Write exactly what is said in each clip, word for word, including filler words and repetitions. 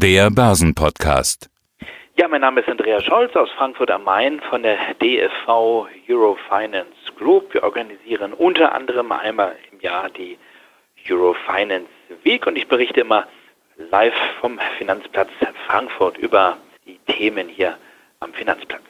der Börsenpodcast. Ja, mein Name ist Andreas Scholz aus Frankfurt am Main von der D F V Eurofinance Group. Wir organisieren unter anderem einmal im Jahr die Eurofinance Week und ich berichte immer live vom Finanzplatz Frankfurt über die Themen hier am Finanzplatz.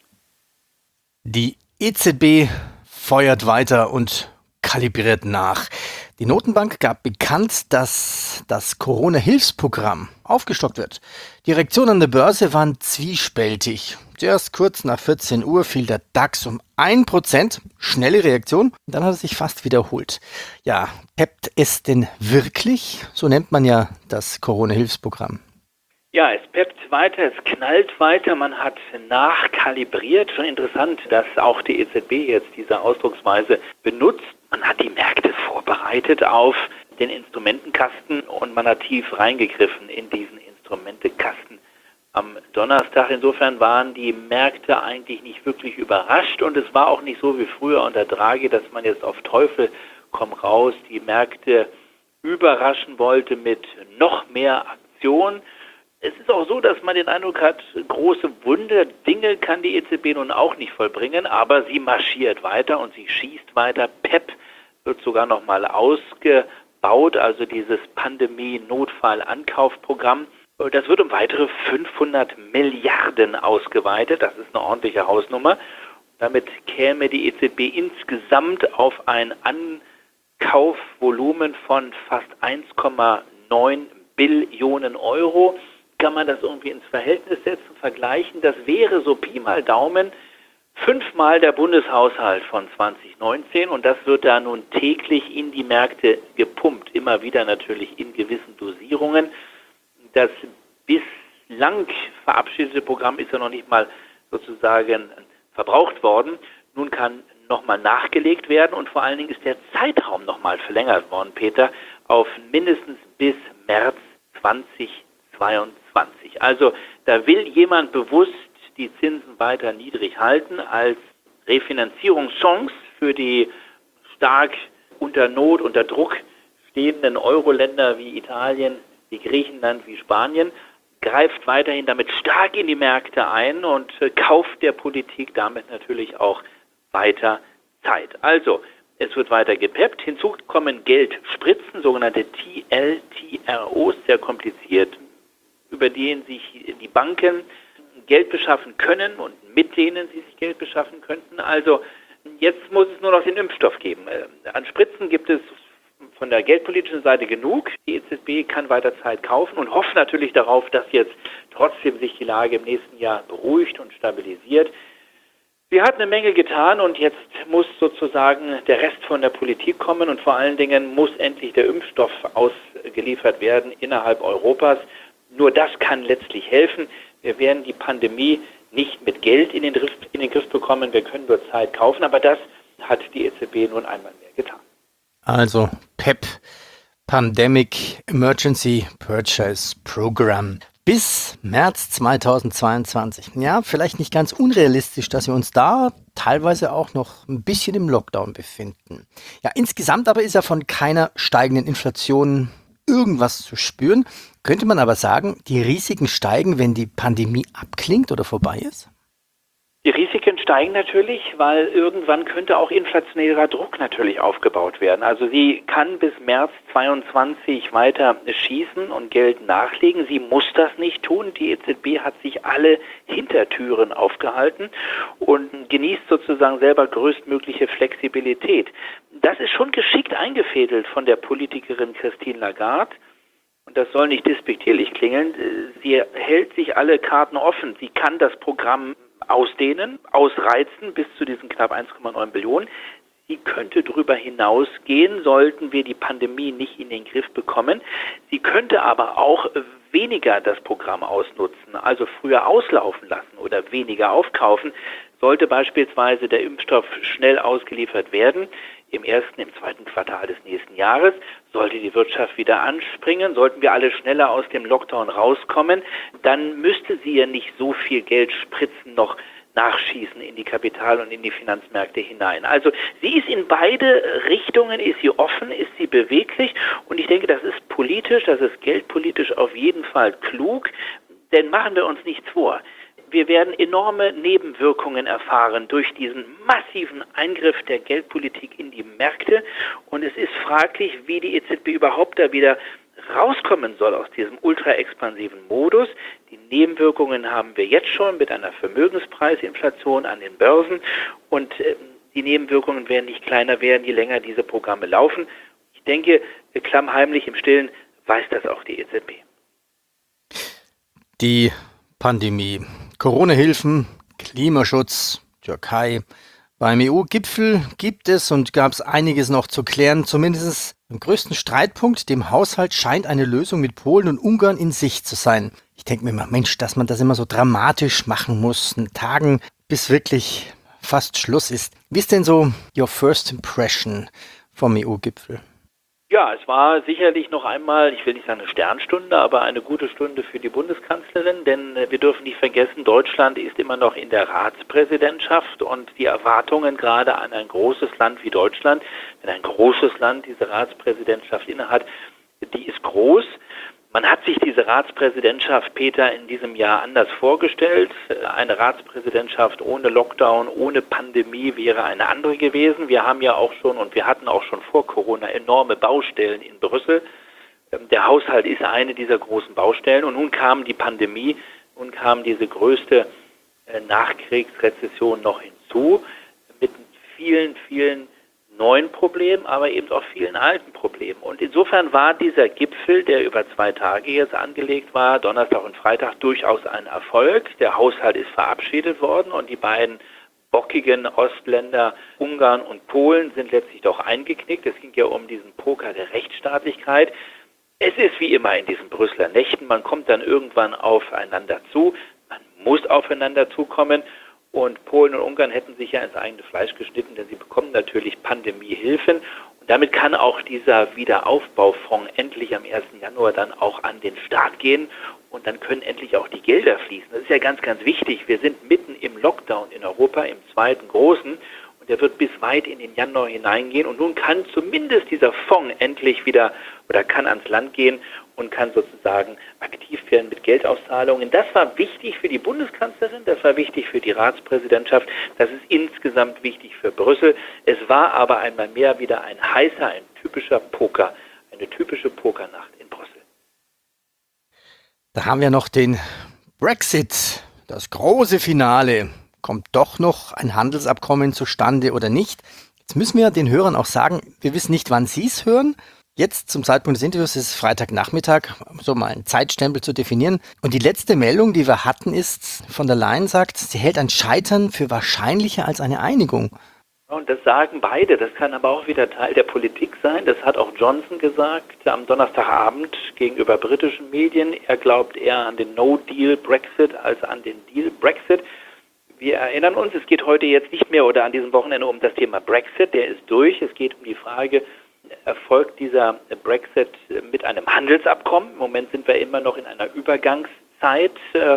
Die E Z B feuert weiter und kalibriert nach. Die Notenbank gab bekannt, dass das Corona-Hilfsprogramm aufgestockt wird. Die Reaktionen an der Börse waren zwiespältig. Zuerst kurz nach vierzehn Uhr fiel der DAX um ein Prozent. Schnelle Reaktion. Dann hat er sich fast wiederholt. Ja, peppt es denn wirklich? So nennt man ja das Corona-Hilfsprogramm. Ja, es peppt weiter, es knallt weiter, man hat nachkalibriert. Schon interessant, dass auch die E Z B jetzt diese Ausdrucksweise benutzt. Man hat die Märkte vorbereitet auf den Instrumentenkasten und man hat tief reingegriffen in diesen Instrumentenkasten am Donnerstag. Insofern waren die Märkte eigentlich nicht wirklich überrascht und es war auch nicht so wie früher unter Draghi, dass man jetzt auf Teufel komm raus die Märkte überraschen wollte mit noch mehr Aktion. Es ist auch so, dass man den Eindruck hat, große Wunder, Dinge kann die E Z B nun auch nicht vollbringen, aber sie marschiert weiter und sie schießt weiter. P E P wird sogar nochmal ausgebaut, also dieses Pandemie-Notfall-Ankaufprogramm. Das wird um weitere fünfhundert Milliarden ausgeweitet, das ist eine ordentliche Hausnummer. Damit käme die E Z B insgesamt auf ein Ankaufvolumen von fast eins Komma neun Billionen Euro. Kann man das irgendwie ins Verhältnis setzen, vergleichen? Das wäre so Pi mal Daumen fünfmal der Bundeshaushalt von zwanzig neunzehn und das wird da nun täglich in die Märkte gepumpt, immer wieder natürlich in gewissen Dosierungen. Das bislang verabschiedete Programm ist ja noch nicht mal sozusagen verbraucht worden. Nun kann nochmal nachgelegt werden und vor allen Dingen ist der Zeitraum nochmal verlängert worden, Peter, auf mindestens bis März zweitausendzweiundzwanzig. Also da will jemand bewusst die Zinsen weiter niedrig halten als Refinanzierungschance für die stark unter Not, unter Druck stehenden Euro-Länder wie Italien, wie Griechenland, wie Spanien, greift weiterhin damit stark in die Märkte ein und kauft der Politik damit natürlich auch weiter Zeit. Also, es wird weiter gepeppt. Hinzu kommen Geldspritzen, sogenannte T L T R Os, sehr kompliziert, über denen sich die Banken Geld beschaffen können und mit denen sie sich Geld beschaffen könnten. Also jetzt muss es nur noch den Impfstoff geben. An Spritzen gibt es von der geldpolitischen Seite genug. Die E Z B kann weiter Zeit kaufen und hofft natürlich darauf, dass jetzt trotzdem sich die Lage im nächsten Jahr beruhigt und stabilisiert. Sie hat eine Menge getan und jetzt muss sozusagen der Rest von der Politik kommen und vor allen Dingen muss endlich der Impfstoff ausgeliefert werden innerhalb Europas. Nur das kann letztlich helfen. Wir werden die Pandemie nicht mit Geld in den Griff, in den Griff bekommen, wir können nur Zeit kaufen, aber das hat die E Z B nun einmal mehr getan. Also P E P, Pandemic Emergency Purchase Program. Bis März zweitausendzweiundzwanzig. Ja, vielleicht nicht ganz unrealistisch, dass wir uns da teilweise auch noch ein bisschen im Lockdown befinden. Ja, insgesamt aber ist ja von keiner steigenden Inflation irgendwas zu spüren. Könnte man aber sagen, die Risiken steigen, wenn die Pandemie abklingt oder vorbei ist? Die Risiken steigen natürlich, weil irgendwann könnte auch inflationärer Druck natürlich aufgebaut werden. Also sie kann bis März zweitausendzweiundzwanzig weiter schießen und Geld nachlegen. Sie muss das nicht tun. Die E Z B hat sich alle Hintertüren aufgehalten und genießt sozusagen selber größtmögliche Flexibilität. Das ist schon geschickt eingefädelt von der Politikerin Christine Lagarde. Und das soll nicht despektierlich klingen. Sie hält sich alle Karten offen. Sie kann das Programm ausdehnen, ausreizen bis zu diesen knapp eins Komma neun Billionen. Sie könnte darüber hinausgehen, sollten wir die Pandemie nicht in den Griff bekommen. Sie könnte aber auch weniger das Programm ausnutzen, also früher auslaufen lassen oder weniger aufkaufen. Sollte beispielsweise der Impfstoff schnell ausgeliefert werden, im ersten, im zweiten Quartal des nächsten Jahres, sollte die Wirtschaft wieder anspringen, sollten wir alle schneller aus dem Lockdown rauskommen, dann müsste sie ja nicht so viel Geld spritzen noch nachschießen in die Kapital- und in die Finanzmärkte hinein. Also sie ist in beide Richtungen, ist sie offen, ist sie beweglich und ich denke, das ist politisch, das ist geldpolitisch auf jeden Fall klug, denn machen wir uns nichts vor. Wir werden enorme Nebenwirkungen erfahren durch diesen massiven Eingriff der Geldpolitik in die Märkte und es ist fraglich, wie die E Z B überhaupt da wieder rauskommen soll aus diesem ultra-expansiven Modus. Die Nebenwirkungen haben wir jetzt schon mit einer Vermögenspreisinflation an den Börsen und äh, die Nebenwirkungen werden nicht kleiner werden, je länger diese Programme laufen. Ich denke, klammheimlich im Stillen weiß das auch die E Z B. Die Pandemie, Corona-Hilfen, Klimaschutz, Türkei. Beim E U-Gipfel gibt es und gab es einiges noch zu klären. Zumindest im größten Streitpunkt, dem Haushalt, scheint eine Lösung mit Polen und Ungarn in Sicht zu sein. Ich denke mir immer, Mensch, dass man das immer so dramatisch machen muss, in Tagen, bis wirklich fast Schluss ist. Wie ist denn so your first impression vom E U-Gipfel? Ja, es war sicherlich noch einmal, ich will nicht sagen eine Sternstunde, aber eine gute Stunde für die Bundeskanzlerin, denn wir dürfen nicht vergessen, Deutschland ist immer noch in der Ratspräsidentschaft und die Erwartungen gerade an ein großes Land wie Deutschland, wenn ein großes Land diese Ratspräsidentschaft innehat, die ist groß. Man hat sich diese Ratspräsidentschaft, Peter, in diesem Jahr anders vorgestellt. Eine Ratspräsidentschaft ohne Lockdown, ohne Pandemie wäre eine andere gewesen. Wir haben ja auch schon und wir hatten auch schon vor Corona enorme Baustellen in Brüssel. Der Haushalt ist eine dieser großen Baustellen und nun kam die Pandemie, nun kam diese größte Nachkriegsrezession noch hinzu mit vielen, vielen neuen Problemen, aber eben auch vielen alten Problemen. Und insofern war dieser Gipfel, der über zwei Tage jetzt angelegt war, Donnerstag und Freitag, durchaus ein Erfolg. Der Haushalt ist verabschiedet worden und die beiden bockigen Ostländer Ungarn und Polen sind letztlich doch eingeknickt. Es ging ja um diesen Poker der Rechtsstaatlichkeit. Es ist wie immer in diesen Brüsseler Nächten, man kommt dann irgendwann aufeinander zu, man muss aufeinander zukommen. Und Polen und Ungarn hätten sich ja ins eigene Fleisch geschnitten, denn sie bekommen natürlich Pandemiehilfen. Und damit kann auch dieser Wiederaufbaufonds endlich am ersten Januar dann auch an den Start gehen. Und dann können endlich auch die Gelder fließen. Das ist ja ganz, ganz wichtig. Wir sind mitten im Lockdown in Europa, im zweiten großen. Und der wird bis weit in den Januar hineingehen. Und nun kann zumindest dieser Fonds endlich wieder oder kann ans Land gehen und kann sozusagen aktiv werden mit Geldauszahlungen. Das war wichtig für die Bundeskanzlerin, das war wichtig für die Ratspräsidentschaft, das ist insgesamt wichtig für Brüssel. Es war aber einmal mehr wieder ein heißer, ein typischer Poker, eine typische Pokernacht in Brüssel. Da haben wir noch den Brexit, das große Finale. Kommt doch noch ein Handelsabkommen zustande oder nicht? Jetzt müssen wir den Hörern auch sagen, wir wissen nicht, wann sie es hören. Jetzt zum Zeitpunkt des Interviews ist es Freitagnachmittag, so mal einen Zeitstempel zu definieren. Und die letzte Meldung, die wir hatten, ist, von der Leyen sagt, sie hält ein Scheitern für wahrscheinlicher als eine Einigung. Und das sagen beide, das kann aber auch wieder Teil der Politik sein. Das hat auch Johnson gesagt am Donnerstagabend gegenüber britischen Medien. Er glaubt eher an den No-Deal-Brexit als an den Deal-Brexit. Wir erinnern uns, es geht heute jetzt nicht mehr oder an diesem Wochenende um das Thema Brexit, der ist durch. Es geht um die Frage, erfolgt dieser Brexit mit einem Handelsabkommen? Im Moment sind wir immer noch in einer Übergangszeit,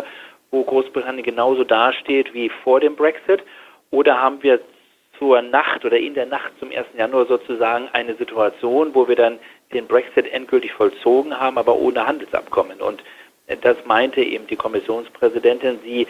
wo Großbritannien genauso dasteht wie vor dem Brexit. Oder haben wir zur Nacht oder in der Nacht zum ersten Januar sozusagen eine Situation, wo wir dann den Brexit endgültig vollzogen haben, aber ohne Handelsabkommen? Und das meinte eben die Kommissionspräsidentin. Sie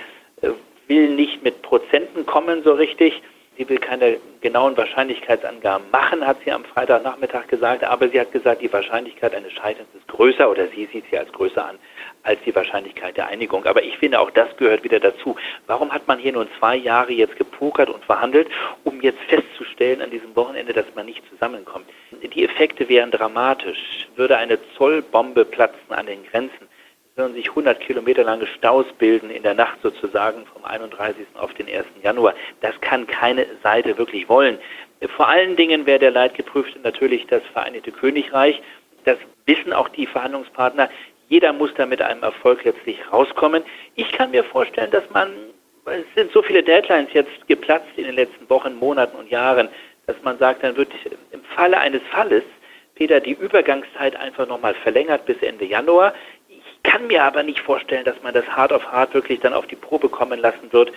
will nicht mit Prozenten kommen so richtig. Sie will keine genauen Wahrscheinlichkeitsangaben machen, hat sie am Freitagnachmittag gesagt, aber sie hat gesagt, die Wahrscheinlichkeit eines Scheiterns ist größer oder sie sieht sie als größer an als die Wahrscheinlichkeit der Einigung. Aber ich finde, auch das gehört wieder dazu. Warum hat man hier nun zwei Jahre jetzt gepokert und verhandelt, um jetzt festzustellen an diesem Wochenende, dass man nicht zusammenkommt? Die Effekte wären dramatisch. Würde eine Zollbombe platzen an den Grenzen, würden sich hundert Kilometer lange Staus bilden in der Nacht sozusagen vom einunddreißigsten auf den ersten Januar. Das kann keine Seite wirklich wollen. Vor allen Dingen wäre der Leidgeprüfte natürlich das Vereinigte Königreich. Das wissen auch die Verhandlungspartner. Jeder muss da mit einem Erfolg letztlich rauskommen. Ich kann mir vorstellen, dass man, es sind so viele Deadlines jetzt geplatzt in den letzten Wochen, Monaten und Jahren, dass man sagt, dann wird im Falle eines Falles, Peter, die Übergangszeit einfach nochmal verlängert bis Ende Januar. Ich kann mir aber nicht vorstellen, dass man das hart auf hart wirklich dann auf die Probe kommen lassen wird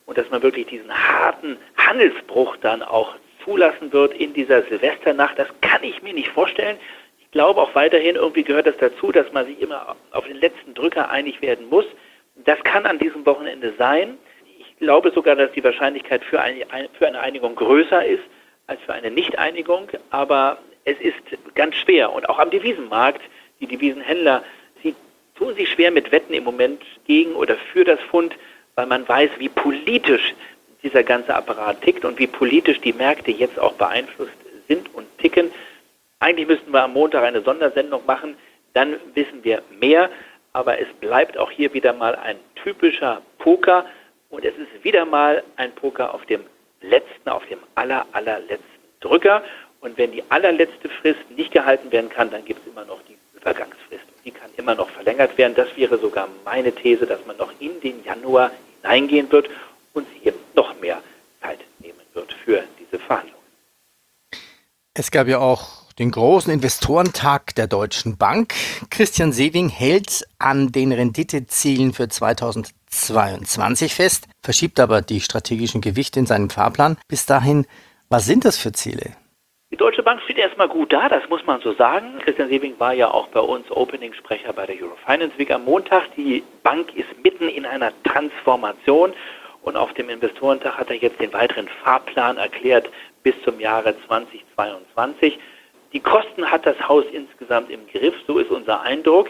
und dass man wirklich diesen harten Handelsbruch dann auch zulassen wird in dieser Silvesternacht, das kann ich mir nicht vorstellen. Ich glaube auch weiterhin, irgendwie gehört das dazu, dass man sich immer auf den letzten Drücker einig werden muss. Das kann an diesem Wochenende sein. Ich glaube sogar, dass die Wahrscheinlichkeit für eine, für eine Einigung größer ist als für eine Nicht-Einigung, aber es ist ganz schwer. Und auch am Devisenmarkt, die Devisenhändler, sie tun sich schwer mit Wetten im Moment gegen oder für das Pfund, weil man weiß, wie politisch dieser ganze Apparat tickt und wie politisch die Märkte jetzt auch beeinflusst sind und ticken. Eigentlich müssten wir am Montag eine Sondersendung machen, dann wissen wir mehr, aber es bleibt auch hier wieder mal ein typischer Poker und es ist wieder mal ein Poker auf dem letzten, auf dem aller, allerletzten Drücker. Und wenn die allerletzte Frist nicht gehalten werden kann, dann gibt es immer noch die Übergangsfrist. Und die kann immer noch verlängert werden. Das wäre sogar meine These, dass man noch in den Januar hineingehen wird und sich eben noch mehr Zeit nehmen wird für diese Verhandlungen. Es gab ja auch den großen Investorentag der Deutschen Bank. Christian Sewing hält an den Renditezielen für zweitausendzweiundzwanzig fest, verschiebt aber die strategischen Gewichte in seinem Fahrplan. Bis dahin, was sind das für Ziele? Die Deutsche Bank steht erstmal gut da, das muss man so sagen. Christian Sewing war ja auch bei uns Opening-Sprecher bei der Eurofinance Week am Montag. Die Bank ist mitten in einer Transformation und auf dem Investorentag hat er jetzt den weiteren Fahrplan erklärt bis zum Jahre zweitausendzweiundzwanzig. Die Kosten hat das Haus insgesamt im Griff, so ist unser Eindruck.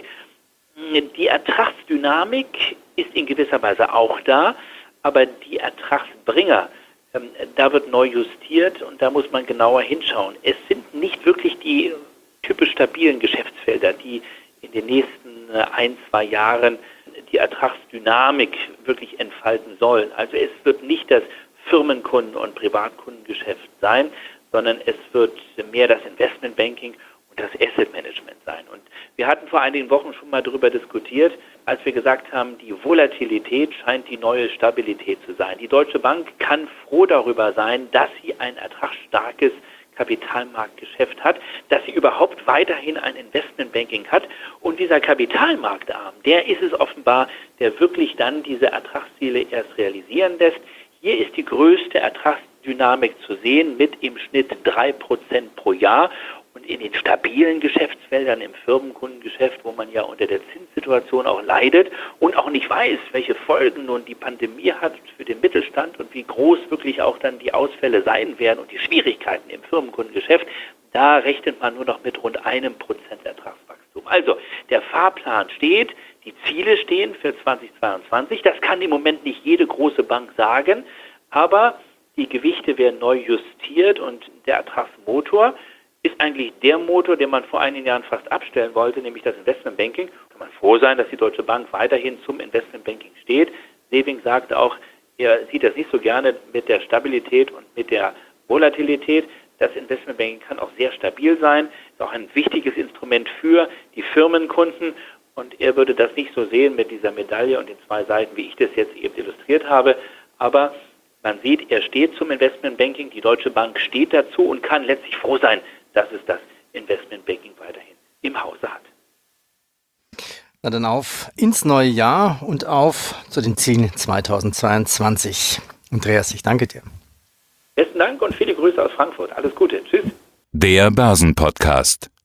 Die Ertragsdynamik ist in gewisser Weise auch da, aber die Ertragsbringer, da wird neu justiert und da muss man genauer hinschauen. Es sind nicht wirklich die typisch stabilen Geschäftsfelder, die in den nächsten ein, zwei Jahren die Ertragsdynamik wirklich entfalten sollen. Also es wird nicht das Firmenkunden- und Privatkundengeschäft sein, sondern es wird mehr das Investmentbanking und das Asset Management sein. Und wir hatten vor einigen Wochen schon mal darüber diskutiert, als wir gesagt haben, die Volatilität scheint die neue Stabilität zu sein. Die Deutsche Bank kann froh darüber sein, dass sie ein ertragsstarkes Kapitalmarktgeschäft hat, dass sie überhaupt weiterhin ein Investmentbanking hat. Und dieser Kapitalmarktarm, der ist es offenbar, der wirklich dann diese Ertragsziele erst realisieren lässt. Hier ist die größte Ertragsdynamik zu sehen mit im Schnitt drei Prozent pro Jahr. Und in den stabilen Geschäftsfeldern im Firmenkundengeschäft, wo man ja unter der Zinssituation auch leidet und auch nicht weiß, welche Folgen nun die Pandemie hat für den Mittelstand und wie groß wirklich auch dann die Ausfälle sein werden und die Schwierigkeiten im Firmenkundengeschäft, da rechnet man nur noch mit rund einem Prozent Ertragswachstum. Also der Fahrplan steht, die Ziele stehen für zweitausendzweiundzwanzig. Das kann im Moment nicht jede große Bank sagen, aber die Gewichte werden neu justiert und der Ertragsmotor ist eigentlich der Motor, den man vor einigen Jahren fast abstellen wollte, nämlich das Investmentbanking. Kann man froh sein, dass die Deutsche Bank weiterhin zum Investmentbanking steht. Sewing sagt auch, er sieht das nicht so gerne mit der Stabilität und mit der Volatilität. Das Investmentbanking kann auch sehr stabil sein, ist auch ein wichtiges Instrument für die Firmenkunden. Und er würde das nicht so sehen mit dieser Medaille und den zwei Seiten, wie ich das jetzt eben illustriert habe. Aber man sieht, er steht zum Investmentbanking, die Deutsche Bank steht dazu und kann letztlich froh sein, dass es das Investmentbanking weiterhin im Hause hat. Na dann auf ins neue Jahr und auf zu den Zielen zweitausendzweiundzwanzig. Andreas, ich danke dir. Besten Dank und viele Grüße aus Frankfurt. Alles Gute. Tschüss. Der Börsenpodcast.